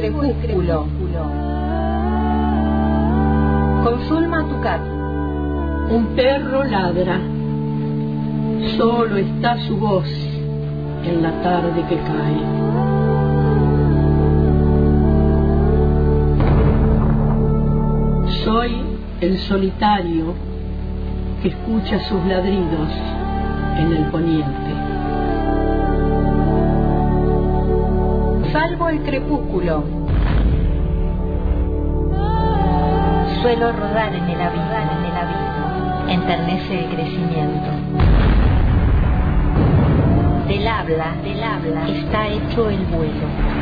crepúsculo. Con Zulma Tucat. Un perro ladra. Solo está su voz en la tarde que cae. Soy el solitario que escucha sus ladridos en el poniente. Salvo el crepúsculo. Suelo rodar en el abismo, enternece el crecimiento. Del habla, está hecho el vuelo.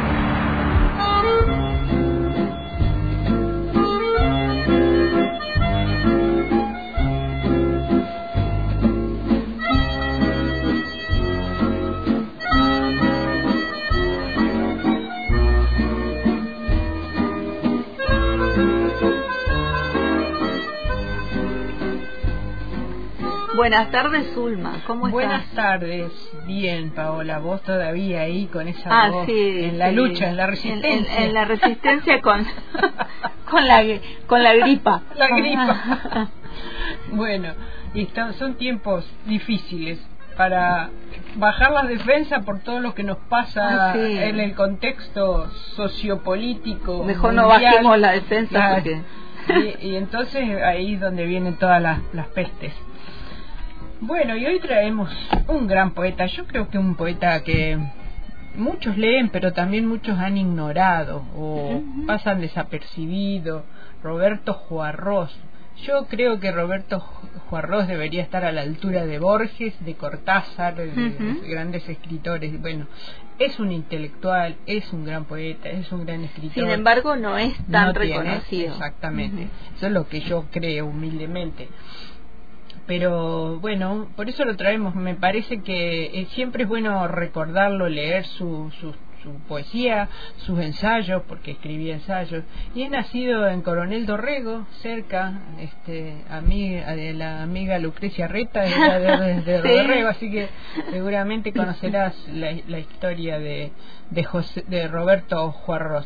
Buenas tardes, Zulma. ¿Cómo estás? Buenas tardes. Bien, Paola. Vos todavía ahí con esa voz en la lucha, en la resistencia. En la resistencia con la gripa. La gripa. Bueno, y son tiempos difíciles para bajar las defensas por todo lo que nos pasa en el contexto sociopolítico. Mejor mundial. No bajemos la defensa porque... y entonces ahí es donde vienen todas las pestes. Bueno, y hoy traemos un gran poeta. Yo creo que un poeta que muchos leen, pero también muchos han ignorado o pasan desapercibido. Roberto Juarros. Yo creo que Roberto Juarros debería estar a la altura de Borges, de Cortázar, de los grandes escritores. Bueno, es un intelectual, es un gran poeta, es un gran escritor. Sin embargo, no es tan reconocido. Exactamente. Eso es lo que yo creo humildemente. Pero bueno, por eso lo traemos. Me parece que siempre es bueno recordarlo, leer su poesía, sus ensayos, porque escribía ensayos. Y es nacido en Coronel Dorrego, cerca, amiga de la amiga Lucrecia Reta, de Dorrego, así que seguramente conocerás la historia de Roberto Juarros.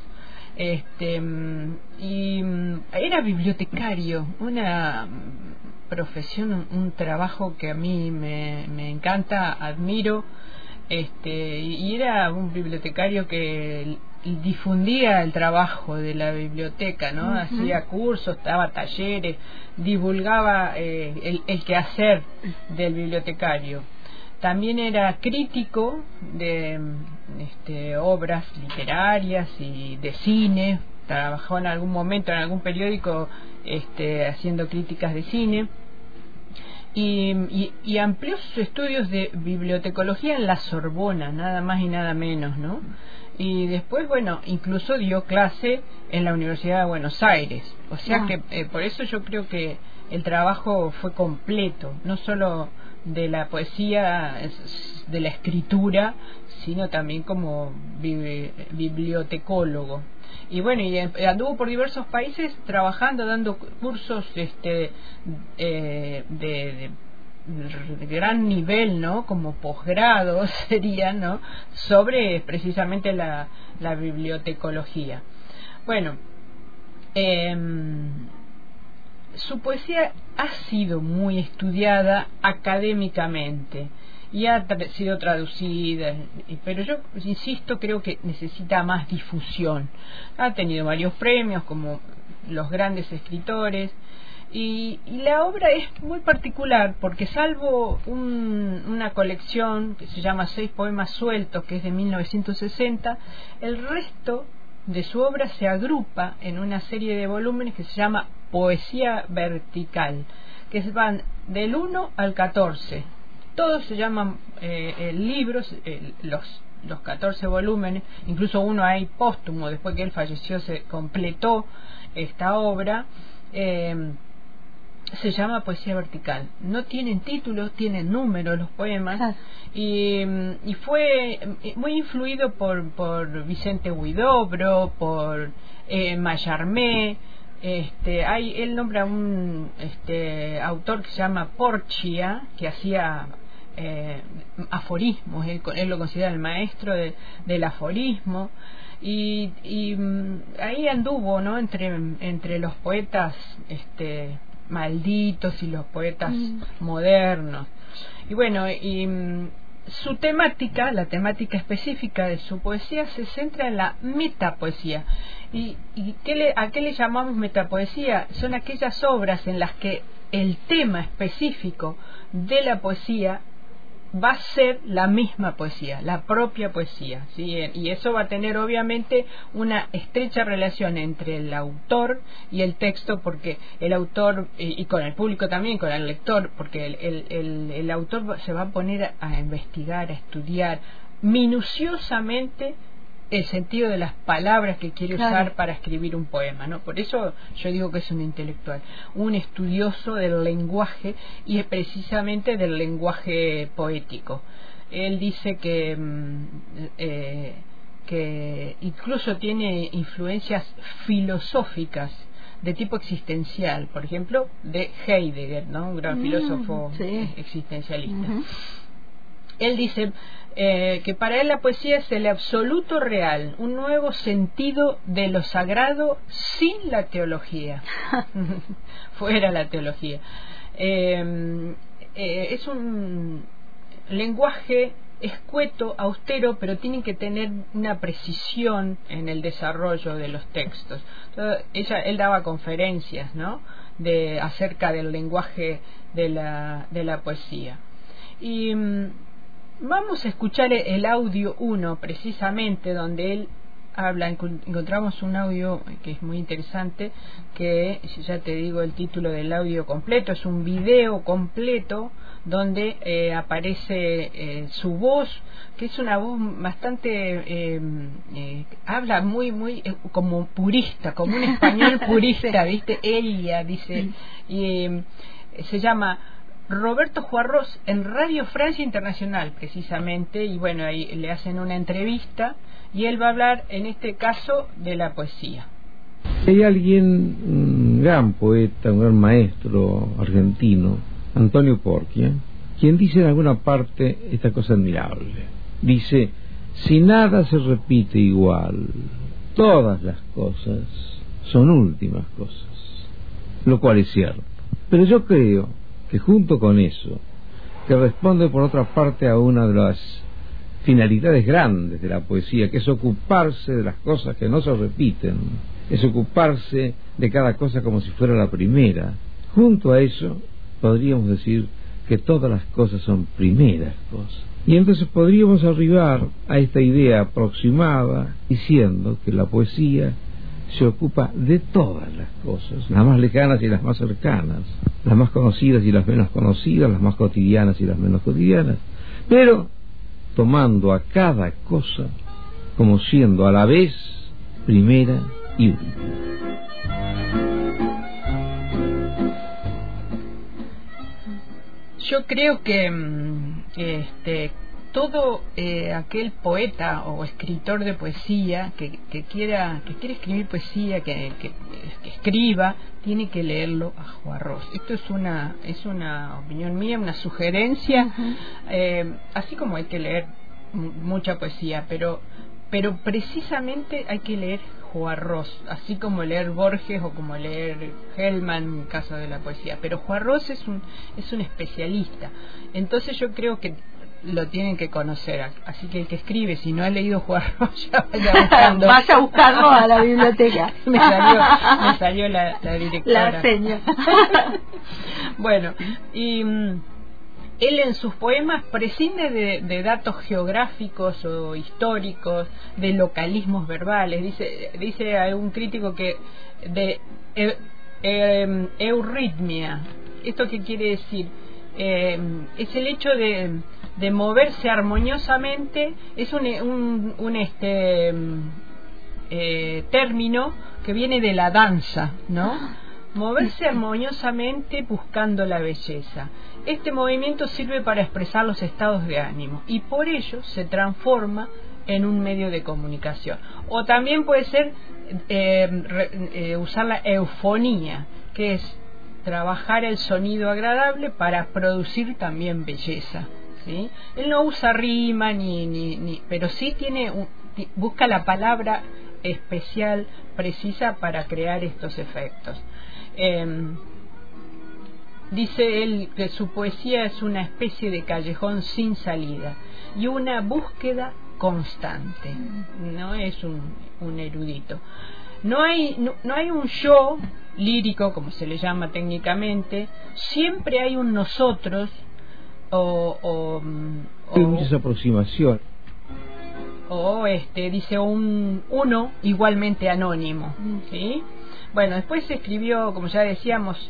Y era bibliotecario, una profesión, un trabajo que a mí me encanta, admiro, y era un bibliotecario que difundía el trabajo de la biblioteca, ¿no? Hacía cursos, daba talleres, divulgaba el quehacer del bibliotecario. También era crítico de obras literarias y de cine. Trabajó en algún momento en algún periódico haciendo críticas de cine. Y amplió sus estudios de bibliotecología en la Sorbona, nada más y nada menos, ¿no? Y después, bueno, incluso dio clase en la Universidad de Buenos Aires. O sea que por eso yo creo que el trabajo fue completo, no solo de la poesía, de la escritura, sino también como bibliotecólogo. Y bueno, y anduvo por diversos países trabajando, dando cursos de gran nivel, ¿no? Como posgrado sería, ¿no? Sobre precisamente la bibliotecología. Bueno, su poesía ha sido muy estudiada académicamente y ha sido traducida, pero yo insisto, creo que necesita más difusión. Ha tenido varios premios como los grandes escritores, y la obra es muy particular porque salvo una colección que se llama 6 poemas sueltos, que es de 1960, el resto de su obra se agrupa en una serie de volúmenes que se llama Poesía Vertical, que van del 1 al 14. Todos se llaman libros, los 14 volúmenes, incluso uno hay póstumo, después que él falleció se completó esta obra. Se llama Poesía Vertical. No tienen títulos, tienen números los poemas. Y fue muy influido por Vicente Huidobro, por Mallarmé. Él nombra un autor que se llama Porchia, que hacía aforismos. Él lo considera el maestro del aforismo, y ahí anduvo, ¿no?, entre los poetas malditos y los poetas modernos. Y bueno, su temática, la temática específica de su poesía, se centra en la metapoesía. ¿Y a qué le llamamos metapoesía? Son aquellas obras en las que el tema específico de la poesía va a ser la misma poesía, la propia poesía, ¿sí? Y eso va a tener obviamente una estrecha relación entre el autor y el texto, porque el autor, y con el público también, con el lector, porque el autor se va a poner a investigar, a estudiar minuciosamente el sentido de las palabras que quiere usar para escribir un poema, ¿no? Por eso yo digo que es un intelectual, un estudioso del lenguaje, y es precisamente del lenguaje poético. Él dice que incluso tiene influencias filosóficas de tipo existencial, por ejemplo, de Heidegger, ¿no?, un gran filósofo existencialista. Él dice que para él la poesía es el absoluto real, un nuevo sentido de lo sagrado sin la teología, fuera la teología. Es un lenguaje escueto, austero, pero tiene que tener una precisión en el desarrollo de los textos. Entonces, él daba conferencias, ¿no?, acerca del lenguaje de la poesía. Y vamos a escuchar el audio 1, precisamente, donde él habla. Encontramos un audio que es muy interesante, que ya te digo el título del audio completo, es un video completo donde aparece su voz, que es una voz bastante habla muy como purista, como un español purista, ¿viste? Ella dice, y se llama Roberto Juarros en Radio Francia Internacional, precisamente, y bueno, ahí le hacen una entrevista y él va a hablar en este caso de la poesía. Hay alguien, un gran poeta, un gran maestro argentino, Antonio Porquia, quien dice en alguna parte esta cosa admirable. Dice: si nada se repite igual, todas las cosas son últimas cosas, lo cual es cierto. Pero yo creo que junto con eso, que responde por otra parte a una de las finalidades grandes de la poesía, que es ocuparse de las cosas que no se repiten, es ocuparse de cada cosa como si fuera la primera. Junto a eso, podríamos decir que todas las cosas son primeras cosas. Y entonces podríamos arribar a esta idea aproximada diciendo que la poesía se ocupa de todas las cosas, las más lejanas y las más cercanas, las más conocidas y las menos conocidas, las más cotidianas y las menos cotidianas, pero tomando a cada cosa como siendo a la vez primera y última. Yo creo que todo aquel poeta o escritor de poesía que quiere escribir poesía, que escriba, tiene que leerlo a Juarros. Esto es una opinión mía, una sugerencia. Así como hay que leer mucha poesía, pero precisamente hay que leer Juarros, así como leer Borges o como leer Hellman en caso de la poesía. Pero Juarros es un especialista. Entonces yo creo que lo tienen que conocer, así que el que escribe, si no ha leído Juarros, ya vaya a buscarlo a la biblioteca. me salió la directora, la seña. Bueno, y él en sus poemas prescinde de datos geográficos o históricos, de localismos verbales. Dice algún crítico que de euritmia. ¿Esto qué quiere decir? Es el hecho de moverse armoniosamente. Es un término que viene de la danza, ¿no? Moverse armoniosamente buscando la belleza. Este movimiento sirve para expresar los estados de ánimo y por ello se transforma en un medio de comunicación. O también puede ser usar la eufonía, que es trabajar el sonido agradable para producir también belleza, ¿sí? Él no usa rima pero sí busca la palabra especial, precisa para crear estos efectos. Dice él que su poesía es una especie de callejón sin salida y una búsqueda constante. No es un erudito. No hay un yo lírico, como se le llama técnicamente. Siempre hay un nosotros hay muchas aproximaciones. Dice un uno igualmente anónimo, ¿sí? Bueno, después se escribió, como ya decíamos,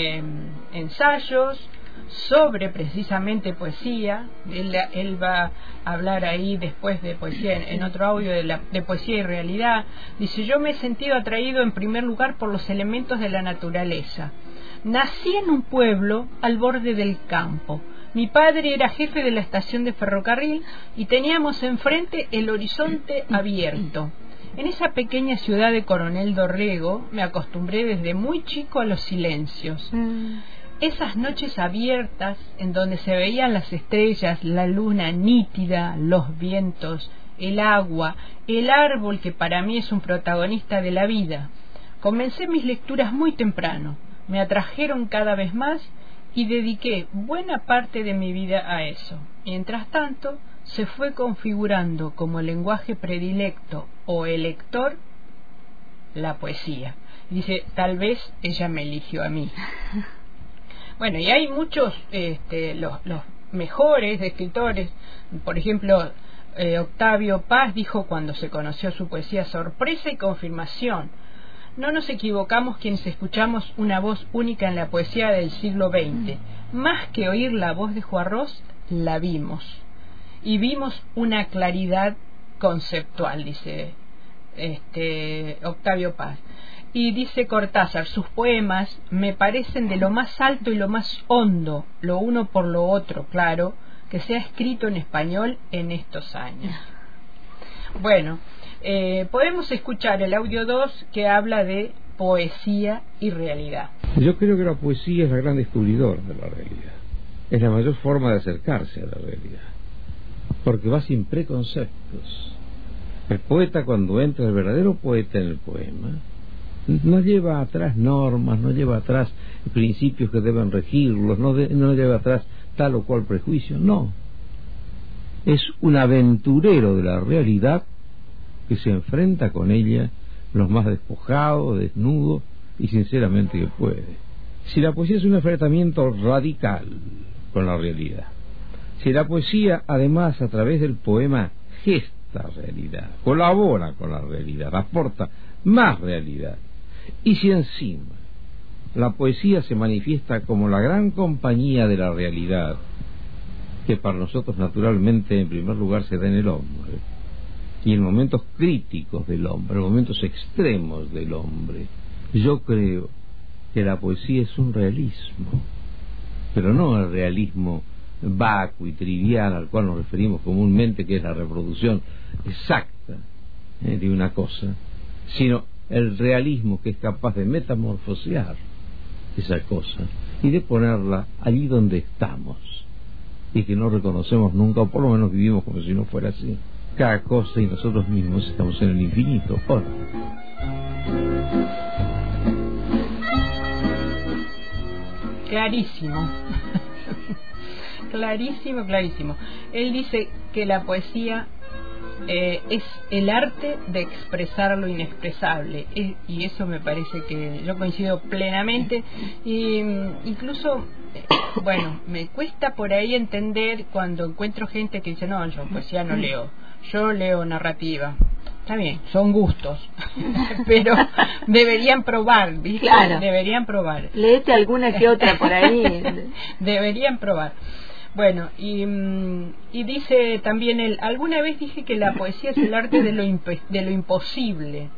ensayos sobre precisamente poesía. Él va a hablar ahí después de poesía, en otro audio, de poesía y realidad. Dice: yo me he sentido atraído en primer lugar por los elementos de la naturaleza. Nací en un pueblo al borde del campo. Mi padre era jefe de la estación de ferrocarril y teníamos enfrente el horizonte abierto. En esa pequeña ciudad de Coronel Dorrego me acostumbré desde muy chico a los silencios. Esas noches abiertas en donde se veían las estrellas, la luna nítida, los vientos, el agua, el árbol que para mí es un protagonista de la vida. Comencé mis lecturas muy temprano, me atrajeron cada vez más y dediqué buena parte de mi vida a eso. Mientras tanto, se fue configurando como el lenguaje predilecto o elector la poesía. Dice: tal vez ella me eligió a mí. Bueno, y hay muchos, los mejores escritores. Por ejemplo, Octavio Paz dijo cuando se conoció su poesía: sorpresa y confirmación. No nos equivocamos quienes escuchamos una voz única en la poesía del siglo XX. Más que oír la voz de Juarros, la vimos. Y vimos una claridad conceptual, dice Octavio Paz. Y dice Cortázar: sus poemas me parecen de lo más alto y lo más hondo, lo uno por lo otro, claro, que se ha escrito en español en estos años. Bueno, podemos escuchar el audio 2 que habla de poesía y realidad. Yo creo que la poesía es la gran descubridora de la realidad. Es la mayor forma de acercarse a la realidad, porque va sin preconceptos. El poeta, cuando entra, el verdadero poeta en el poema, no lleva atrás normas, no lleva atrás principios que deben regirlos, no lleva atrás tal o cual prejuicio, no. Es un aventurero de la realidad que se enfrenta con ella los más despojados, desnudos y sinceramente que puede. Si la poesía es un enfrentamiento radical con la realidad, si la poesía además a través del poema gesta realidad, colabora con la realidad, aporta más realidad, y si encima la poesía se manifiesta como la gran compañía de la realidad, que para nosotros naturalmente en primer lugar se da en el hombre, y en momentos críticos del hombre, en momentos extremos del hombre, yo creo que la poesía es un realismo, pero no el realismo vacuo y trivial al cual nos referimos comúnmente, que es la reproducción exacta de una cosa, sino el realismo que es capaz de metamorfosear esa cosa y de ponerla allí donde estamos y que no reconocemos nunca, o por lo menos vivimos como si no fuera así. Cada cosa y nosotros mismos estamos en el infinito. ¿O no? Clarísimo. Clarísimo. Él dice que la poesía es el arte de expresar lo inexpresable, y eso me parece que yo coincido plenamente. Y incluso, bueno, me cuesta por ahí entender cuando encuentro gente que dice: no, yo poesía no leo, yo leo narrativa. Está bien, son gustos, pero deberían probar, ¿viste? Claro. Deberían probar. Léete alguna que otra por ahí. Deberían probar. Bueno, y dice también él: alguna vez dije que la poesía es el arte de lo imposible.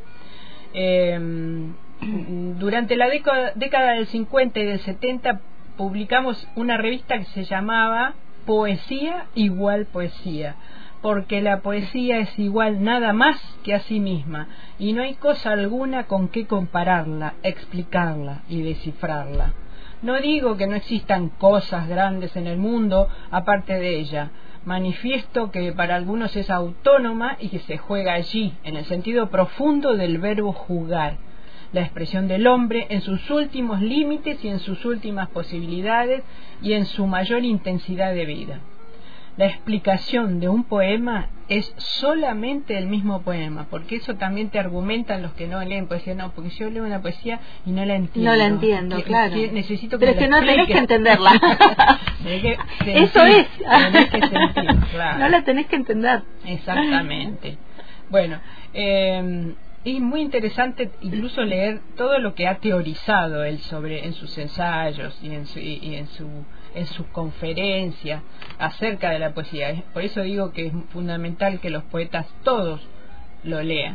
Durante la década del 50 y del 70 publicamos una revista que se llamaba Poesía igual Poesía, porque la poesía es igual nada más que a sí misma, y no hay cosa alguna con que compararla, explicarla y descifrarla. No digo que no existan cosas grandes en el mundo aparte de ella. Manifiesto que para algunos es autónoma y que se juega allí, en el sentido profundo del verbo jugar, la expresión del hombre en sus últimos límites y en sus últimas posibilidades y en su mayor intensidad de vida. La explicación de un poema es solamente el mismo poema, porque eso también te argumentan los que no leen poesía. No, porque yo leo una poesía y no la entiendo. No la entiendo, claro. Necesito que pero es que no tenés que entenderla. Eso es. Tenés que sentir, claro. No la tenés que entender. Exactamente. Bueno, es muy interesante incluso leer todo lo que ha teorizado él sobre en sus ensayos y en sus conferencias acerca de la poesía. Por eso digo que es fundamental que los poetas todos lo lean.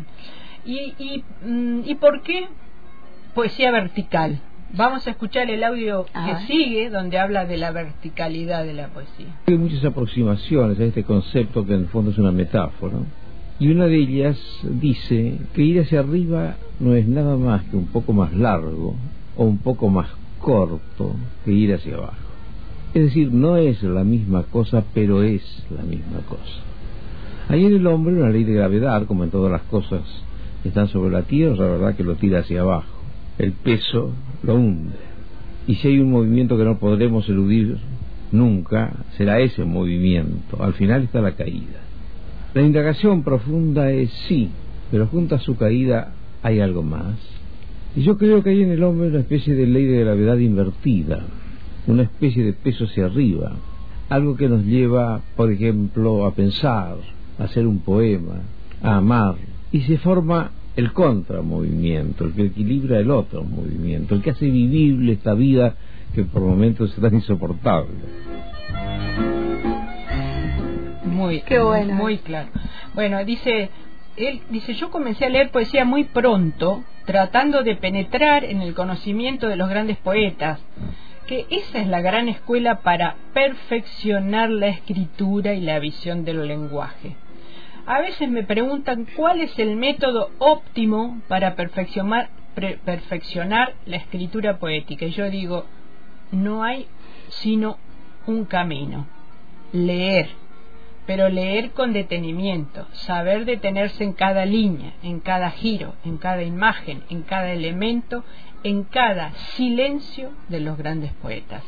¿Y por qué poesía vertical? Vamos a escuchar el audio que sigue, donde habla de la verticalidad de la poesía. Hay muchas aproximaciones a este concepto, que en el fondo es una metáfora, y una de ellas dice que ir hacia arriba no es nada más que un poco más largo o un poco más corto que ir hacia abajo. Es decir, no es la misma cosa, pero es la misma cosa. Hay en el hombre una ley de gravedad, como en todas las cosas que están sobre la tierra, la verdad que lo tira hacia abajo. El peso lo hunde. Y si hay un movimiento que no podremos eludir nunca, será ese movimiento. Al final está la caída. La indagación profunda es sí, pero junto a su caída hay algo más. Y yo creo que hay en el hombre una especie de ley de gravedad invertida, una especie de peso hacia arriba, algo que nos lleva, por ejemplo, a pensar, a hacer un poema, a amar, y se forma el contramovimiento, el que equilibra el otro movimiento, el que hace vivible esta vida que por momentos es tan insoportable. Qué bueno. Muy claro. Bueno, él dice, yo comencé a leer poesía muy pronto, tratando de penetrar en el conocimiento de los grandes poetas, que esa es la gran escuela para perfeccionar la escritura y la visión del lenguaje. A veces me preguntan cuál es el método óptimo para perfeccionar la escritura poética, y yo digo, no hay sino un camino: leer, pero leer con detenimiento, saber detenerse en cada línea, en cada giro, en cada imagen, en cada elemento, en cada silencio de los grandes poetas.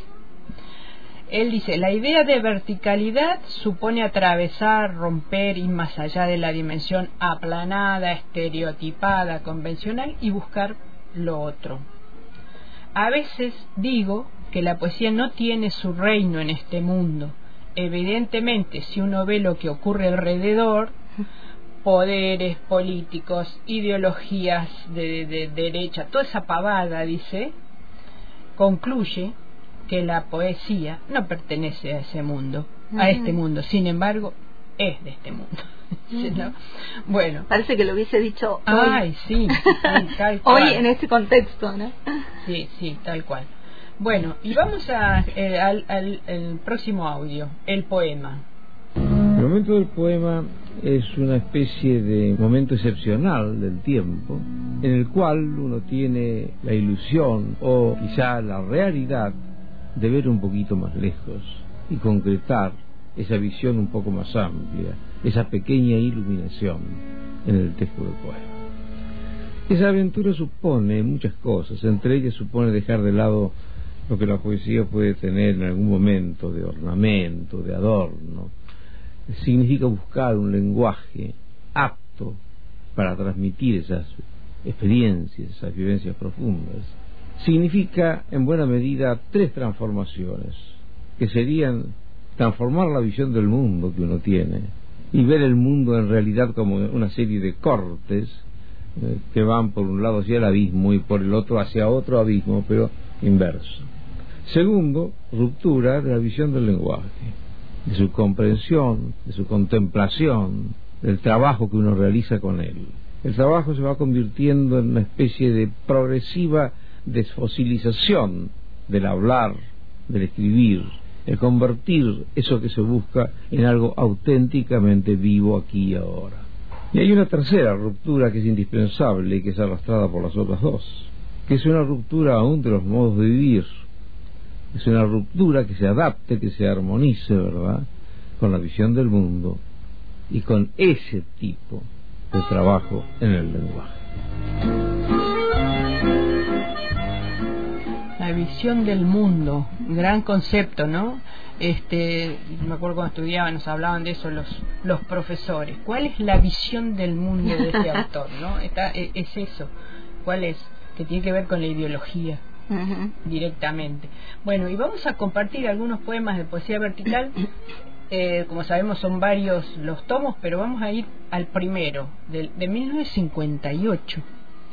Él dice, la idea de verticalidad supone atravesar, romper, ir más allá de la dimensión aplanada, estereotipada, convencional, y buscar lo otro. A veces digo que la poesía no tiene su reino en este mundo. Evidentemente, si uno ve lo que ocurre alrededor, poderes políticos, ideologías de derecha, toda esa pavada, dice, concluye que la poesía no pertenece a ese mundo, a este mundo. Sin embargo, es de este mundo. ¿No? Bueno, parece que lo hubiese dicho hoy. Sí, tal cual. Hoy en ese contexto, ¿no? Sí, tal cual. Bueno, y vamos al próximo audio, el poema. El momento del poema es una especie de momento excepcional del tiempo, en el cual uno tiene la ilusión o quizá la realidad de ver un poquito más lejos y concretar esa visión un poco más amplia, esa pequeña iluminación en el texto del poema. Esa aventura supone muchas cosas, entre ellas supone dejar de lado lo que la poesía puede tener en algún momento de ornamento, de adorno. Significa buscar un lenguaje apto para transmitir esas experiencias, esas vivencias profundas. Significa, en buena medida, 3 transformaciones, que serían transformar la visión del mundo que uno tiene y ver el mundo en realidad como una serie de cortes que van por un lado hacia el abismo y por el otro hacia otro abismo, pero inverso. Segundo, ruptura de la visión del lenguaje, de su comprensión, de su contemplación, del trabajo que uno realiza con él. El trabajo se va convirtiendo en una especie de progresiva desfosilización del hablar, del escribir, el convertir eso que se busca en algo auténticamente vivo aquí y ahora. Y hay una tercera ruptura que es indispensable y que es arrastrada por las otras 2, que es una ruptura aún de los modos de vivir, es una ruptura que se adapte, que se armonice, ¿verdad?, con la visión del mundo y con ese tipo de trabajo en el lenguaje. La visión del mundo, gran concepto, ¿no? Me acuerdo cuando estudiaba, nos hablaban de eso los profesores. ¿Cuál es la visión del mundo de este autor, no? Es eso. ¿Cuál es? Que tiene que ver con la ideología. Directamente. Bueno, y vamos a compartir algunos poemas de poesía vertical. Como sabemos son varios los tomos, pero vamos a ir al primero, de 1958.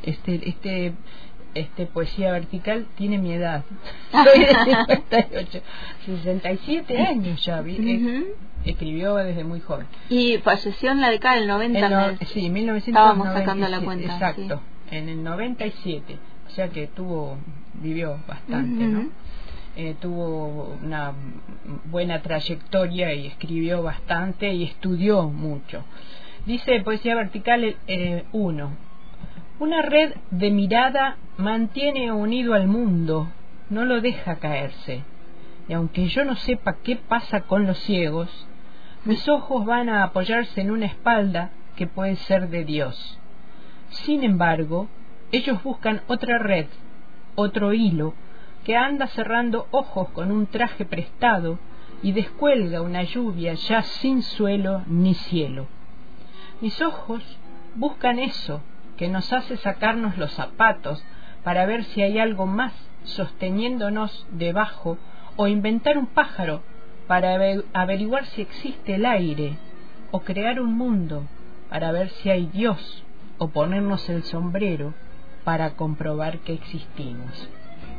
Poesía vertical tiene mi edad. Soy de 58, 67 años ya. Escribió desde muy joven. Y falleció en la década del 90. Sí, 1997. Estábamos sacando la cuenta. Exacto, sí. En el 97. O sea que vivió bastante, ¿no? Tuvo una buena trayectoria y escribió bastante y estudió mucho. Dice poesía vertical 1. Una red de mirada mantiene unido al mundo, no lo deja caerse. Y aunque yo no sepa qué pasa con los ciegos, mis ojos van a apoyarse en una espalda que puede ser de Dios. Sin embargo, ellos buscan otra red, otro hilo, que anda cerrando ojos con un traje prestado y descuelga una lluvia ya sin suelo ni cielo. Mis ojos buscan eso, que nos hace sacarnos los zapatos para ver si hay algo más sosteniéndonos debajo, o inventar un pájaro para averiguar si existe el aire, o crear un mundo para ver si hay Dios, o ponernos el sombrero para comprobar que existimos.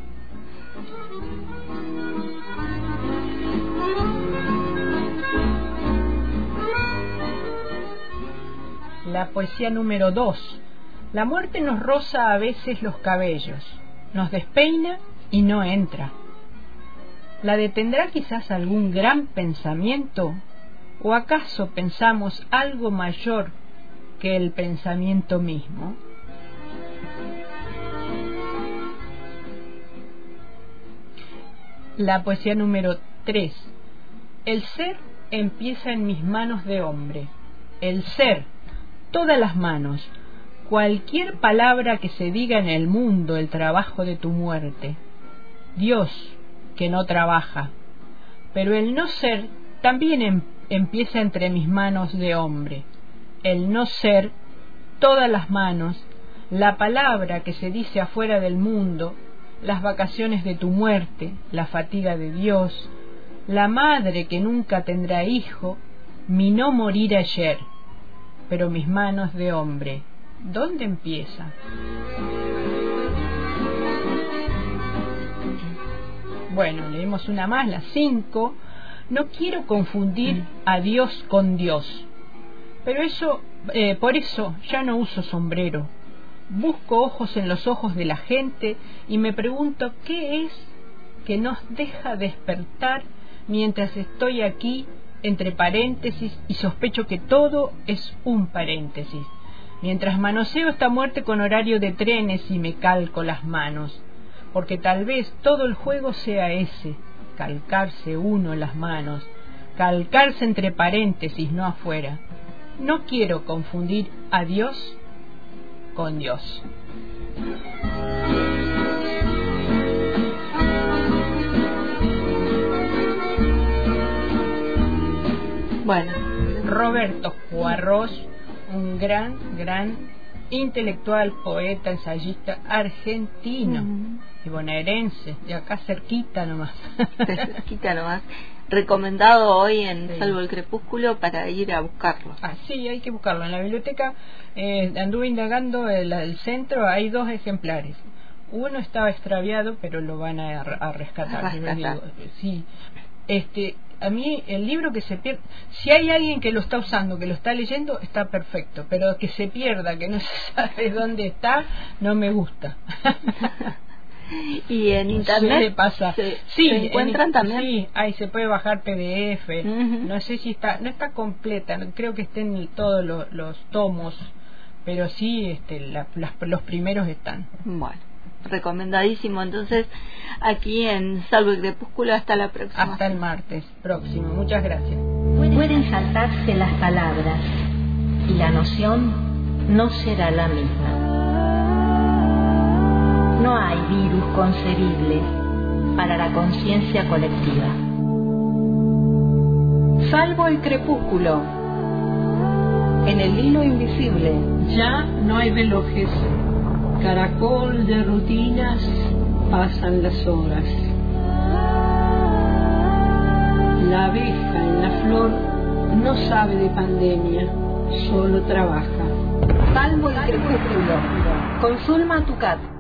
La poesía número 2. La muerte nos roza a veces los cabellos, nos despeina y no entra. ¿La detendrá quizás algún gran pensamiento? ¿O acaso pensamos algo mayor que el pensamiento mismo? La poesía número 3. El ser empieza en mis manos de hombre. El ser, todas las manos, cualquier palabra que se diga en el mundo, el trabajo de tu muerte. Dios, que no trabaja. Pero el no ser también empieza entre mis manos de hombre. El no ser, todas las manos, la palabra que se dice afuera del mundo, las vacaciones de tu muerte, la fatiga de Dios, la madre que nunca tendrá hijo, mi no morir ayer. Pero mis manos de hombre, ¿dónde empieza? Bueno, leemos una más, la 5. No quiero confundir a Dios con Dios, pero por eso ya no uso sombrero. Busco ojos en los ojos de la gente y me pregunto qué es que nos deja despertar mientras estoy aquí entre paréntesis y sospecho que todo es un paréntesis. Mientras manoseo esta muerte con horario de trenes y me calco las manos, porque tal vez todo el juego sea ese, calcarse uno las manos, calcarse entre paréntesis, no afuera. No quiero confundir a Dios con Dios. Bueno, Roberto Juarros, un gran intelectual, poeta, ensayista argentino y bonaerense, de acá cerquita nomás. Cerquita nomás. Recomendado hoy en Salvo el Crepúsculo para ir a buscarlo. Ah, sí, hay que buscarlo. En la biblioteca anduve indagando el centro, hay 2 ejemplares. Uno estaba extraviado, pero lo van a rescatar. Sí. A mí el libro que se pierde, si hay alguien que lo está usando, que lo está leyendo, está perfecto, pero que se pierda, que no se sabe dónde está, no me gusta. Y en internet pasa. ¿Se encuentran también? Sí, ahí se puede bajar PDF. No sé si no está completa, creo que estén todos los tomos, pero sí los primeros están. Bueno, recomendadísimo. Entonces, aquí en Salvo el Crepúsculo, hasta la próxima. Hasta el martes próximo. Muchas gracias. Pueden saltarse las palabras y la noción no será la misma. No hay virus concebible para la conciencia colectiva. Salvo el crepúsculo. En el hilo invisible Ya no hay relojes. Caracol de rutinas, pasan las horas. La abeja en la flor no sabe de pandemia, solo trabaja. Salvo el crepúsculo. Con Zulma Tucat.